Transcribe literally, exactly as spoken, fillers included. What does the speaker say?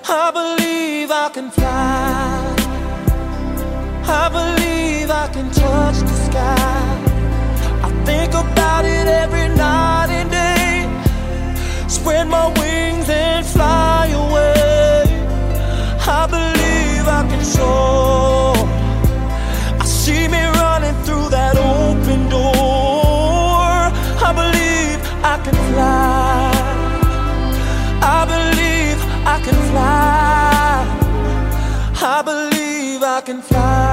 I believe I can fly. I believe I can touch the sky. I think about it every night and day. Spread my wings and fly away. I believe I can soar. I see me running through that open door. I believe I can fly. I believe I can fly. I believe I can fly.